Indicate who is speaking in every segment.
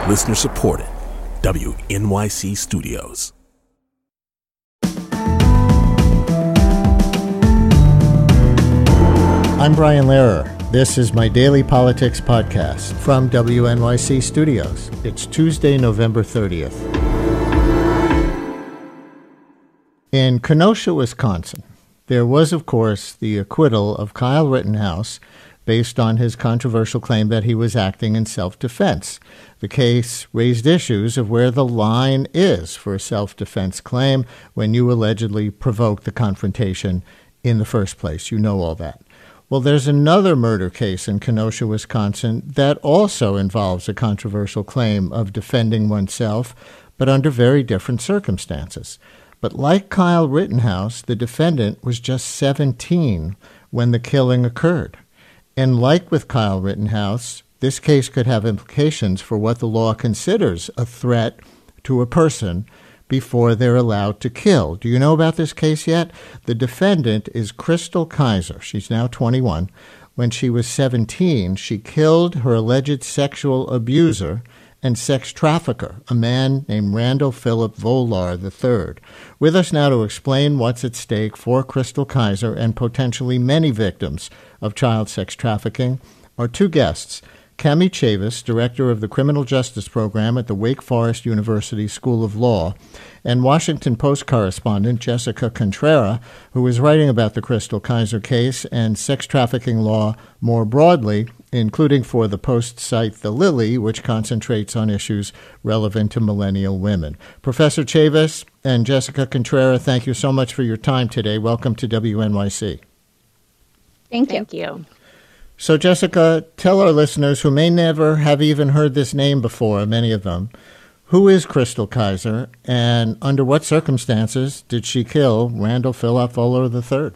Speaker 1: Listener supported. WNYC Studios.
Speaker 2: I'm Brian Lehrer. This is my daily politics podcast from WNYC Studios. It's Tuesday, November 30th. In Kenosha, Wisconsin, there was, of course, the acquittal of Kyle Rittenhouse based on his controversial claim that he was acting in self-defense. The case raised issues of where the line is for a self-defense claim when you allegedly provoke the confrontation in the first place. You know all that. Well, there's another murder case in Kenosha, Wisconsin, that also involves a controversial claim of defending oneself, but under very different circumstances. But like Kyle Rittenhouse, the defendant was just 17 when the killing occurred. And like with Kyle Rittenhouse, this case could have implications for what the law considers a threat to a person before they're allowed to kill. Do you know about this case yet? The defendant is Crystal Kiser. She's now 21. When she was 17, she killed her alleged sexual abuser and sex trafficker, a man named Randall Philip Volar III. With us now to explain what's at stake for Crystal Kiser and potentially many victims of child sex trafficking are two guests. Cami Chavis, director of the Criminal Justice Program at the Wake Forest University School of Law, and Washington Post correspondent Jessica Contreras, who is writing about the Crystal Kiser case and sex trafficking law more broadly, including for the Post site The Lily, which concentrates on issues relevant to millennial women. Professor Chavis and Jessica Contreras, thank you so much for your time today. Welcome to WNYC.
Speaker 3: Thank you.
Speaker 2: So, Jessica, tell our listeners who may never have even heard this name before, many of them, who is Crystal Kiser and under what circumstances did she kill Randall Philip Volar III?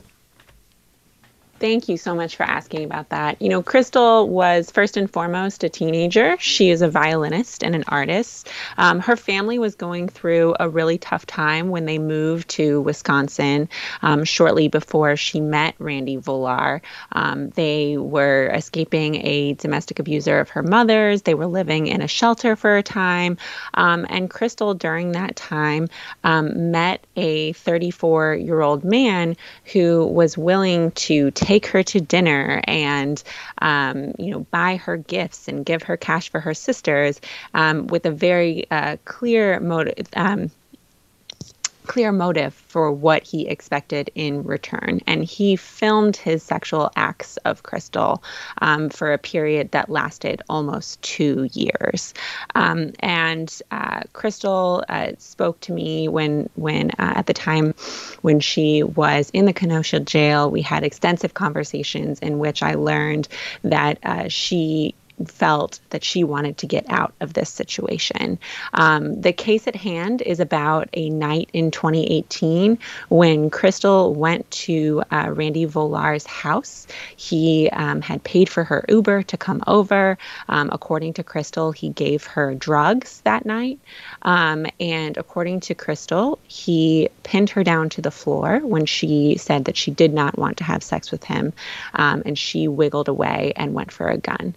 Speaker 3: Thank you so much for asking about that. You know, Crystal was first and foremost a teenager. She is a violinist and an artist. Her family was going through a really tough time when they moved to Wisconsin shortly before she met Randy Volar. They were escaping a domestic abuser of her mother's. They were living in a shelter for a time. And Crystal, during that time, met a 34-year-old man who was willing to take her to dinner and, buy her gifts and give her cash for her sisters with a very clear motive for what he expected in return. And he filmed his sexual acts of Crystal for a period that lasted almost 2 years. And Crystal spoke to me when at the time when she was in the Kenosha jail. We had extensive conversations in which I learned that she felt that she wanted to get out of this situation. The case at hand is about a night in 2018 when Crystal went to Randy Volar's house. He had paid for her Uber to come over. According to Crystal, he gave her drugs that night. And according to Crystal, he pinned her down to the floor when she said that she did not want to have sex with him. And she wiggled away and went for a gun.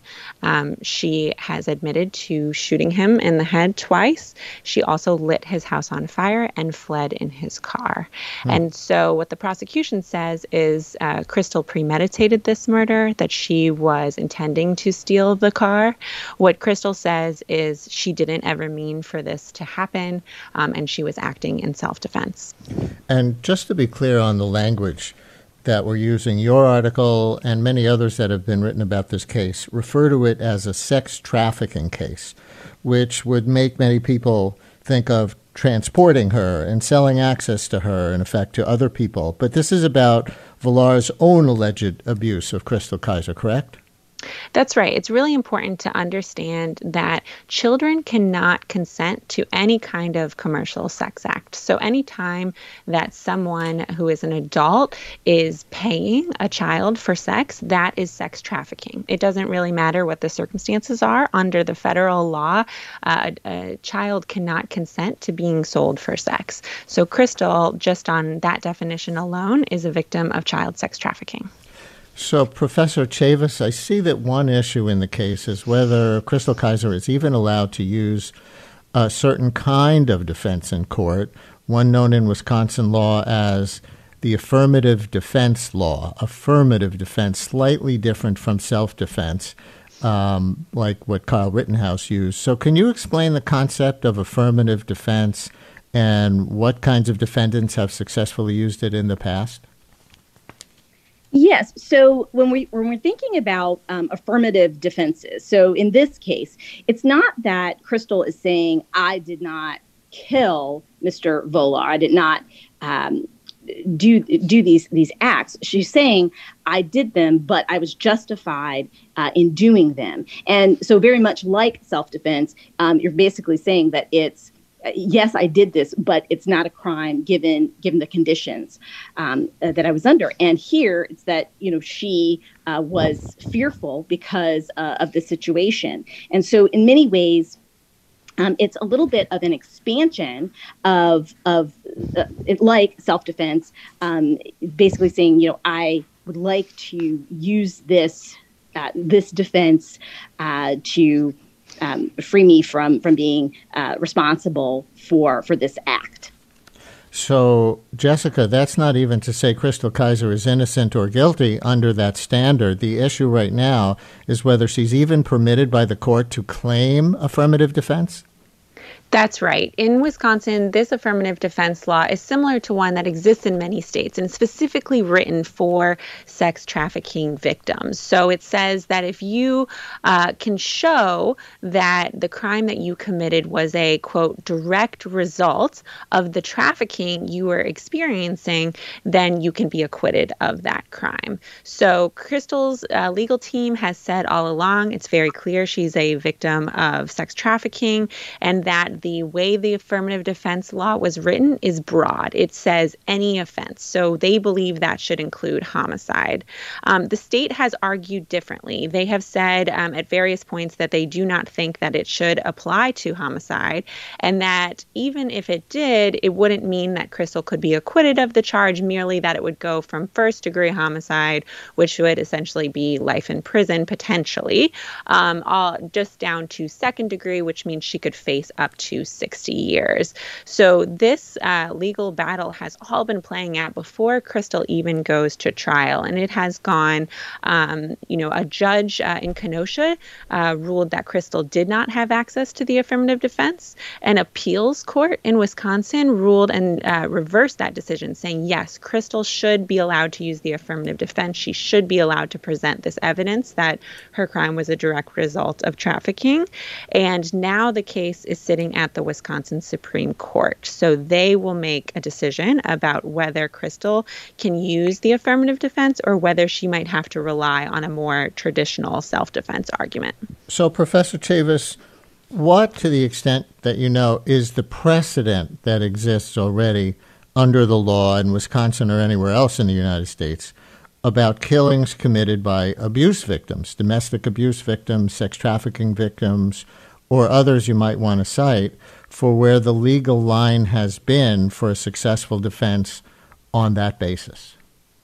Speaker 3: She has admitted to shooting him in the head twice. She also lit his house on fire and fled in his car. And so what the prosecution says is Crystal premeditated this murder, that she was intending to steal the car. What Crystal says is she didn't ever mean for this to happen, and she was acting in self-defense.
Speaker 2: And just to be clear on the language that we're using, your article and many others that have been written about this case refer to it as a sex trafficking case, which would make many people think of transporting her and selling access to her, in effect, to other people. But this is about Volar's own alleged abuse of Crystal Kiser, correct?
Speaker 3: That's right. It's really important to understand that children cannot consent to any kind of commercial sex act. So anytime that someone who is an adult is paying a child for sex, that is sex trafficking. It doesn't really matter what the circumstances are. Under the federal law, a child cannot consent to being sold for sex. So Crystal, just on that definition alone, is a victim of child sex trafficking.
Speaker 2: So, Professor Chavis, I see that one issue in the case is whether Crystal Kizer is even allowed to use a certain kind of defense in court, one known in Wisconsin law as the affirmative defense law. Affirmative defense, slightly different from self-defense, like what Kyle Rittenhouse used. So can you explain the concept of affirmative defense and what kinds of defendants have successfully used it in the past?
Speaker 4: Yes. So when we're thinking about affirmative defenses, so in this case, it's not that Crystal is saying, I did not kill Mr. Volar. I did not do these acts. She's saying, I did them, but I was justified in doing them. And so very much like self-defense, you're basically saying that it's, yes, I did this, but it's not a crime given the conditions that I was under. And here it's that, she was fearful because of the situation. And so in many ways, it's a little bit of an expansion of like self-defense, basically saying, I would like to use this defense to free me from being responsible for this act.
Speaker 2: So, Jessica, that's not even to say Crystal Kizer is innocent or guilty under that standard. The issue right now is whether she's even permitted by the court to claim affirmative defense.
Speaker 3: That's right. In Wisconsin, this affirmative defense law is similar to one that exists in many states and specifically written for sex trafficking victims. So it says that if you can show that the crime that you committed was a, quote, direct result of the trafficking you were experiencing, then you can be acquitted of that crime. So Crystal's legal team has said all along, it's very clear she's a victim of sex trafficking, and that the way the affirmative defense law was written is broad. It says any offense. So they believe that should include homicide. The state has argued differently. They have said at various points that they do not think that it should apply to homicide, and that even if it did, it wouldn't mean that Crystal could be acquitted of the charge, merely that it would go from first-degree homicide, which would essentially be life in prison potentially, all just down to second degree, which means she could face up to 60 years. So this legal battle has all been playing out before Crystal even goes to trial. And it has gone, a judge in Kenosha ruled that Crystal did not have access to the affirmative defense. An appeals court in Wisconsin ruled and reversed that decision, saying, yes, Crystal should be allowed to use the affirmative defense. She should be allowed to present this evidence that her crime was a direct result of trafficking. And now the case is sitting at the Wisconsin Supreme Court. So they will make a decision about whether Crystal can use the affirmative defense or whether she might have to rely on a more traditional self-defense argument.
Speaker 2: So, Professor Chavis, what, to the extent that you know, is the precedent that exists already under the law in Wisconsin or anywhere else in the United States about killings committed by abuse victims, domestic abuse victims, sex trafficking victims, or others you might want to cite, for where the legal line has been for a successful defense on that basis?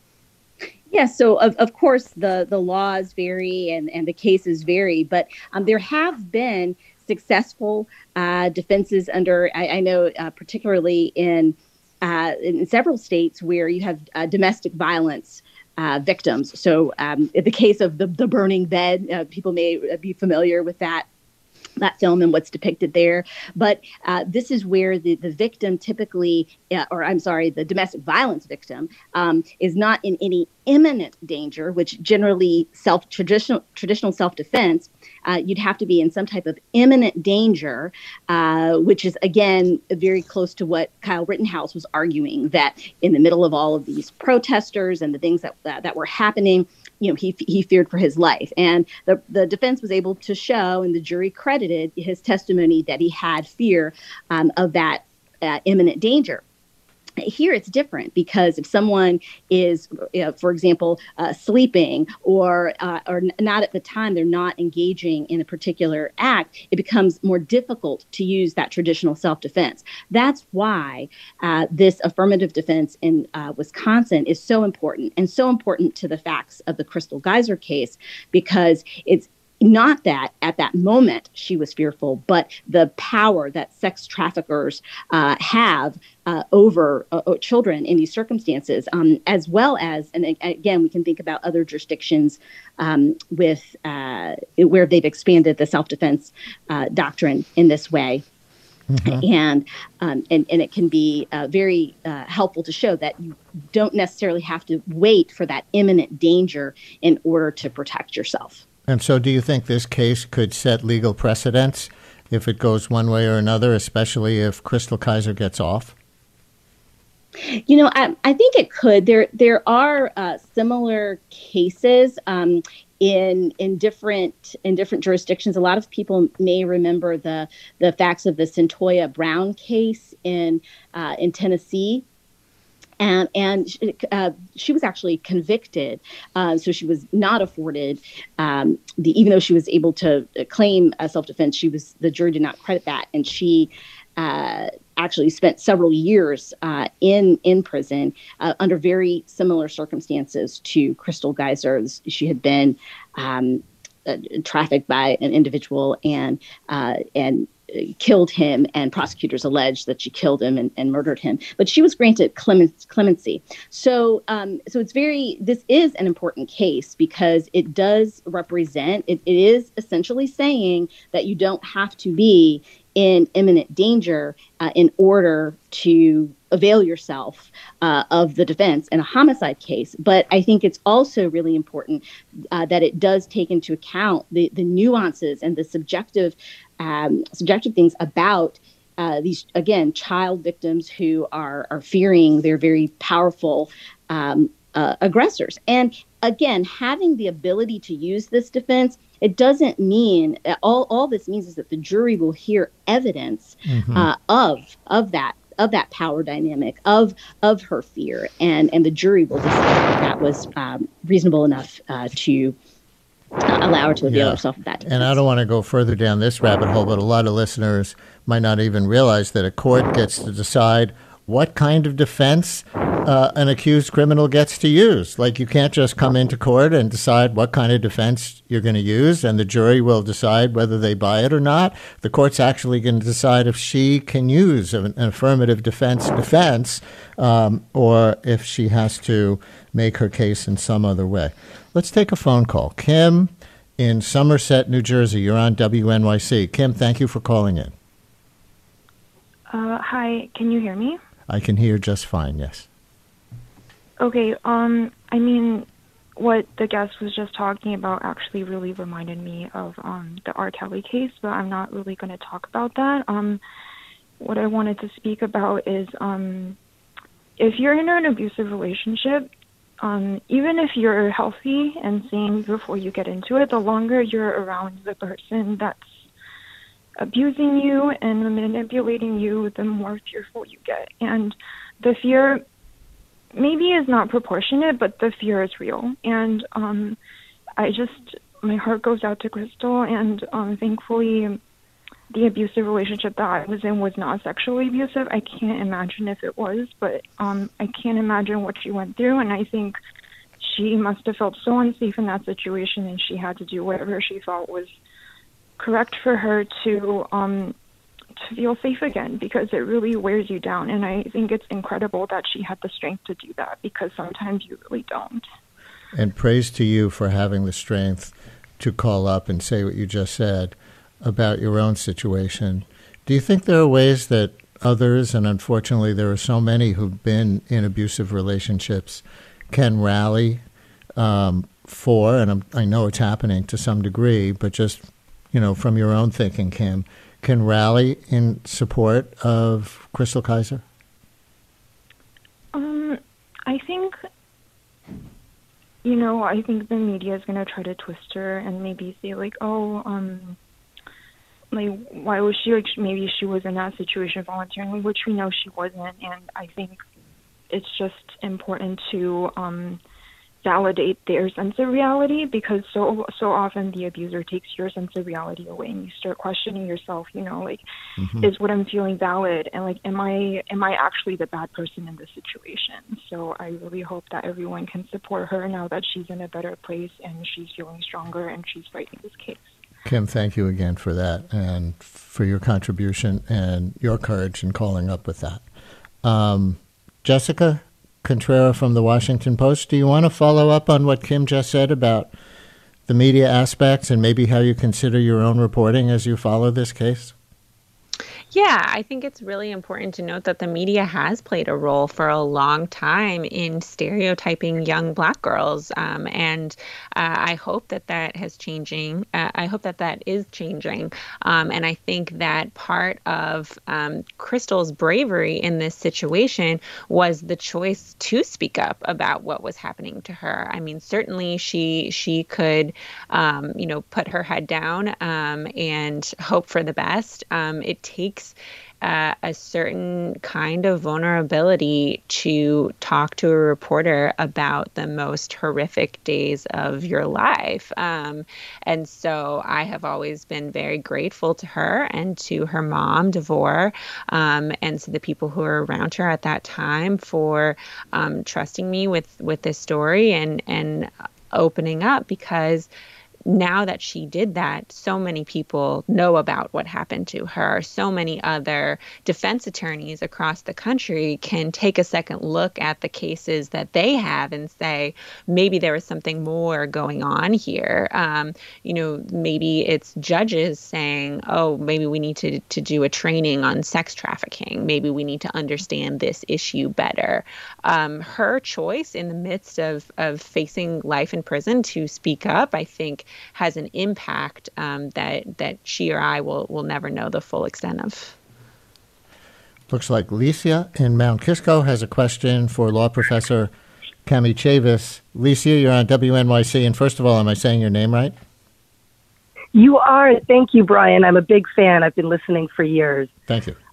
Speaker 4: Yes, so of course the laws vary and the cases vary, but there have been successful defenses under, I know particularly in several states where you have domestic violence victims. So in the case of the burning bed, people may be familiar with that film and what's depicted there. But this is where the victim typically, the domestic violence victim is not in any imminent danger, which generally traditional self-defense, you'd have to be in some type of imminent danger, which is, again, very close to what Kyle Rittenhouse was arguing, that in the middle of all of these protesters and the things that were happening, he feared for his life. And the defense was able to show, and the jury credited his testimony, that he had fear of that imminent danger. Here it's different, because if someone is, for example, sleeping or not at the time, they're not engaging in a particular act, it becomes more difficult to use that traditional self-defense. That's why this affirmative defense in Wisconsin is so important, and so important to the facts of the Crystal Geyser case, because it's not that at that moment she was fearful, but the power that sex traffickers have over children in these circumstances, as well as, and again, we can think about other jurisdictions with where they've expanded the self-defense doctrine in this way. Mm-hmm. And it can be very helpful to show that you don't necessarily have to wait for that imminent danger in order to protect yourself.
Speaker 2: And so do you think this case could set legal precedents if it goes one way or another, especially if Crystal Geyser gets off?
Speaker 4: I think it could. There are similar cases in different jurisdictions. A lot of people may remember the facts of the Centoya Brown case in Tennessee. And she was actually convicted, so she was not afforded even though she was able to claim self-defense. The jury did not credit that, and she actually spent several years in prison under very similar circumstances to Crystal Geyser. She had been trafficked by an individual and killed him, and prosecutors alleged that she killed him and murdered him. But she was granted clemency. So this is an important case, because it does represent, it is essentially saying that you don't have to be in imminent danger in order to avail yourself of the defense in a homicide case. But I think it's also really important that it does take into account the nuances and the subjective things about these, again, child victims who are fearing their very powerful aggressors. And again, having the ability to use this defense, it doesn't mean all this means is that the jury will hear evidence of that power dynamic, of her fear, and the jury will decide that was reasonable enough to allow her to avail herself of that defense.
Speaker 2: And I don't want to go further down this rabbit hole, but a lot of listeners might not even realize that a court gets to decide what kind of defense an accused criminal gets to use. Like, you can't just come into court and decide what kind of defense you're going to use, and the jury will decide whether they buy it or not. The court's actually going to decide if she can use an affirmative defense, or if she has to make her case in some other way. Let's take a phone call. Kim in Somerset, New Jersey. You're on WNYC. Kim, thank you for calling in.
Speaker 5: Hi, can you hear me?
Speaker 2: I can hear just fine, yes.
Speaker 5: Okay, what the guest was just talking about actually really reminded me of the R. Kelly case, but I'm not really going to talk about that. What I wanted to speak about is if you're in an abusive relationship, even if you're healthy and sane before you get into it, the longer you're around the person that's abusing you and manipulating you, the more fearful you get. And the fear maybe is not proportionate, but the fear is real. And my heart goes out to Crystal, and thankfully the abusive relationship that I was in was not sexually abusive. I can't imagine if it was, but I can't imagine what she went through, and I think she must have felt so unsafe in that situation, and she had to do whatever she thought was correct for her to feel safe again, because it really wears you down. And I think it's incredible that she had the strength to do that, because sometimes you really don't.
Speaker 2: And praise to you for having the strength to call up and say what you just said about your own situation. Do you think there are ways that others, and unfortunately there are so many who've been in abusive relationships, can rally for, and I know it's happening to some degree, but just from your own thinking, Kim, can rally in support of Crystal Geyser?
Speaker 5: I think, I think the media is going to try to twist her and maybe say why was she, maybe she was in that situation voluntarily, which we know she wasn't. And I think it's just important to validate their sense of reality, because so often the abuser takes your sense of reality away, and you start questioning yourself, like, is what I'm feeling valid, and like, am I actually the bad person in this situation? So I really hope that everyone can support her now that she's in a better place and she's feeling stronger and she's fighting this case.
Speaker 2: Kim, thank you again for that and for your contribution and your courage in calling up with that. Jessica Contreras from the Washington Post, do you want to follow up on what Kim just said about the media aspects and maybe how you consider your own reporting as you follow this case?
Speaker 3: Yeah, I think it's really important to note that the media has played a role for a long time in stereotyping young Black girls, and I hope that has changing. I hope that is changing, and I think that part of Crystal's bravery in this situation was the choice to speak up about what was happening to her. I mean, certainly she could, put her head down and hope for the best. It takes a certain kind of vulnerability to talk to a reporter about the most horrific days of your life. And so I have always been very grateful to her and to her mom, Devor, and to the people who were around her at that time for trusting me with this story and opening up, because now that she did that, so many people know about what happened to her. So many other defense attorneys across the country can take a second look at the cases that they have and say, maybe there was something more going on here. Maybe it's judges saying, oh, maybe we need to do a training on sex trafficking. Maybe we need to understand this issue better. Her choice in the midst of facing life in prison to speak up, I think, has an impact that she or I will never know the full extent of.
Speaker 2: Looks like Licia in Mount Kisco has a question for law professor Cami Chavis. Licia, you're on WNYC, and first of all, am I saying your name right?
Speaker 6: You are. Thank you, Brian. I'm a big fan. I've been listening for years.
Speaker 2: Thank you.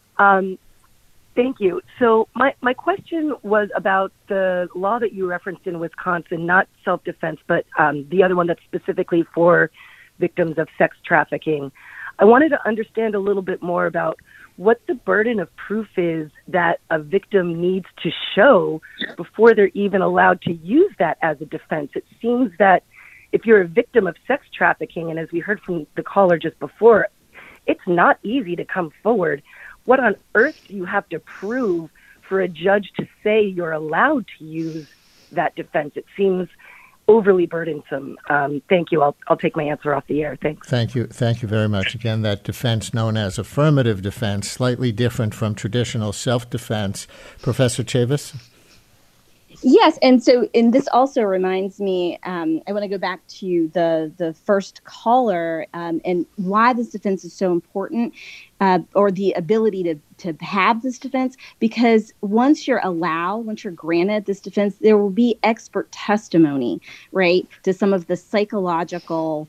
Speaker 6: Thank you. So my question was about the law that you referenced in Wisconsin, not self-defense, but the other one that's specifically for victims of sex trafficking. I wanted to understand a little bit more about what the burden of proof is that a victim needs to show before they're even allowed to use that as a defense. It seems that if you're a victim of sex trafficking, and as we heard from the caller just before, it's not easy to come forward. What on earth do you have to prove for a judge to say you're allowed to use that defense? It seems overly burdensome. Thank you. I'll take my answer off the air. Thanks.
Speaker 2: Thank you. Thank you very much. Again, that defense known as affirmative defense, slightly different from traditional self-defense. Professor Chavis?
Speaker 4: Yes, and this also reminds me, I want to go back to the first caller and why this defense is so important, or the ability to have this defense, because once you're granted this defense, there will be expert testimony, right, to some of the psychological,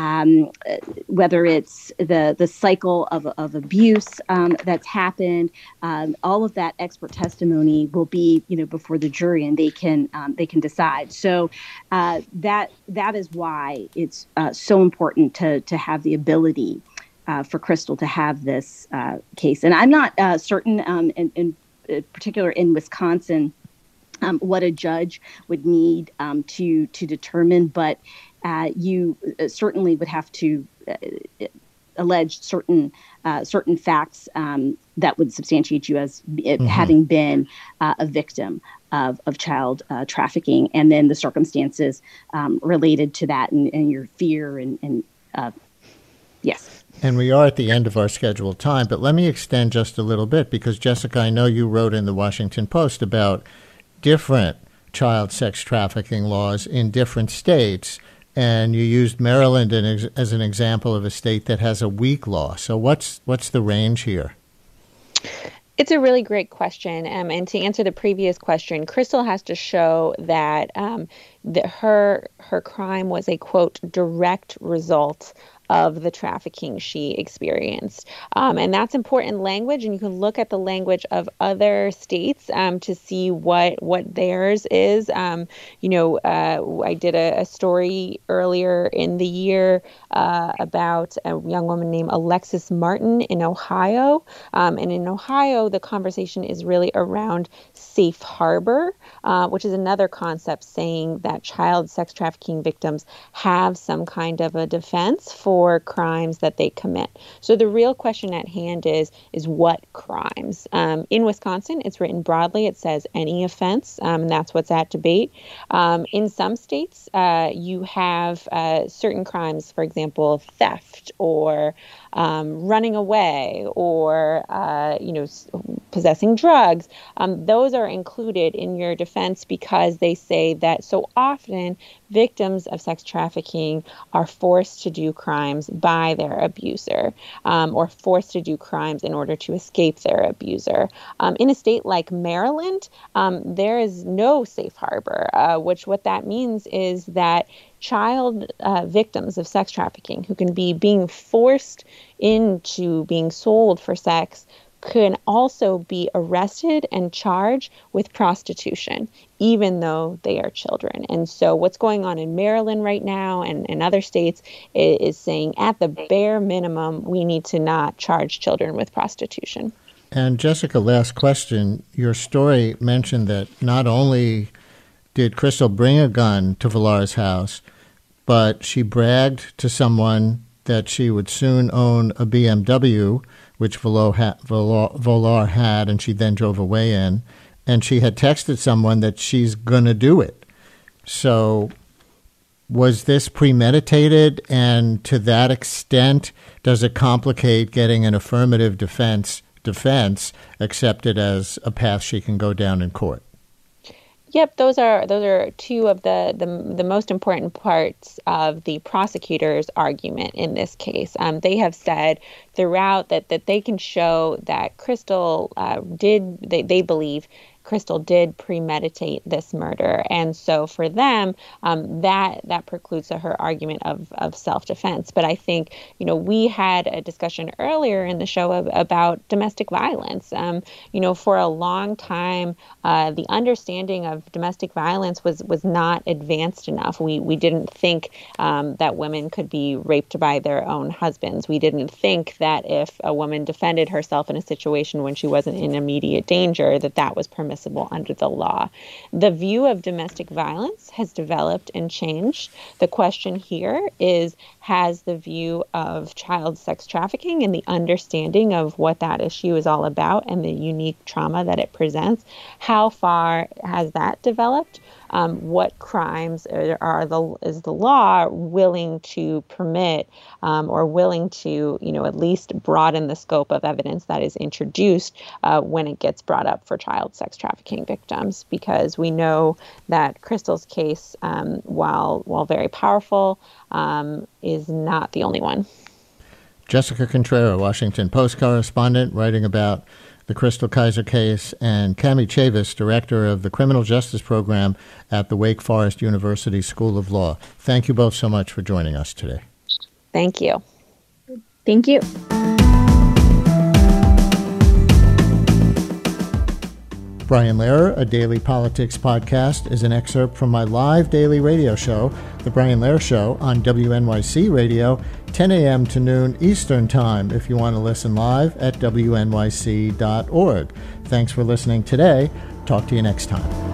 Speaker 4: whether it's the cycle of abuse that's happened, all of that expert testimony will be, before the jury, and they can decide. So that is why it's so important to have the ability for Crystal to have this case. And I'm not certain, in particular in Wisconsin, what a judge would need to determine, but you certainly would have to allege certain facts that would substantiate you as having been a victim of child trafficking, and then the circumstances related to that and your fear and yes.
Speaker 2: And we are at the end of our scheduled time, but let me extend just a little bit, because Jessica, I know you wrote in the Washington Post about different child sex trafficking laws in different states, and you used Maryland as an example of a state that has a weak law. So what's the range here?
Speaker 3: It's a really great question. And to answer the previous question, Crystal has to show that her crime was a, quote, direct result of the trafficking she experienced. And that's important language, and you can look at the language of other states to see what theirs is. I did a story earlier in the year about a young woman named Alexis Martin in Ohio. And in Ohio, the conversation is really around safe harbor, which is another concept saying that child sex trafficking victims have some kind of a defense for crimes that they commit. So the real question at hand is what crimes? In Wisconsin, it's written broadly. It says any offense, and that's what's at debate. In some states, you have certain crimes, for example, theft or running away or, possessing drugs. Those are included in your defense because they say that so often victims of sex trafficking are forced to do crimes by their abuser or forced to do crimes in order to escape their abuser. In a state like Maryland, there is no safe harbor, what that means is that child victims of sex trafficking who can be being forced into being sold for sex can also be arrested and charged with prostitution, even though they are children. And so what's going on in Maryland right now and other states is saying at the bare minimum, we need to not charge children with prostitution.
Speaker 2: And Jessica, last question. Your story mentioned that not only did Crystal bring a gun to Villar's house, but she bragged to someone that she would soon own a BMW, which Villar had, and she then drove away in. And she had texted someone that she's going to do it. So was this premeditated? And to that extent, does it complicate getting an affirmative defense accepted as a path she can go down in court?
Speaker 3: Yep, those are two of the most important parts of the prosecutor's argument in this case. They have said throughout that they can show that Crystal they believe Crystal did premeditate this murder. And so for them, that precludes her argument of self-defense. But I think, we had a discussion earlier in the show about domestic violence. For a long time, the understanding of domestic violence was not advanced enough. We didn't think that women could be raped by their own husbands. We didn't think that if a woman defended herself in a situation when she wasn't in immediate danger, that was permissible under the law. The view of domestic violence has developed and changed. The question here is, has the view of child sex trafficking and the understanding of what that issue is all about and the unique trauma that it presents, how far has that developed? What crimes is the law willing to permit or willing to, at least broaden the scope of evidence that is introduced when it gets brought up for child sex trafficking victims? Because we know that Crystal's case, while very powerful, is not the only one.
Speaker 2: Jessica Contrera, Washington Post correspondent, writing about the Crystal Kizer case, and Cami Chavis, director of the Criminal Justice Program at the Wake Forest University School of Law. Thank you both so much for joining us today.
Speaker 3: Thank you.
Speaker 4: Thank you.
Speaker 2: Brian Lehrer, a daily politics podcast, is an excerpt from my live daily radio show, The Brian Lehrer Show, on WNYC Radio, 10 a.m. to noon Eastern Time, if you want to listen live at wnyc.org. Thanks for listening today. Talk to you next time.